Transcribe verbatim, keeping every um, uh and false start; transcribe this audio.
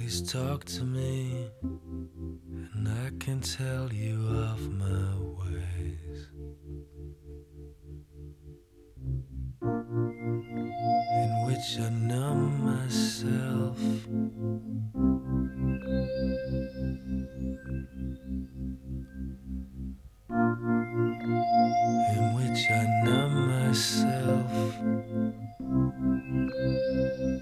Please talk to me, and I can tell you of my ways, in which I numb myself.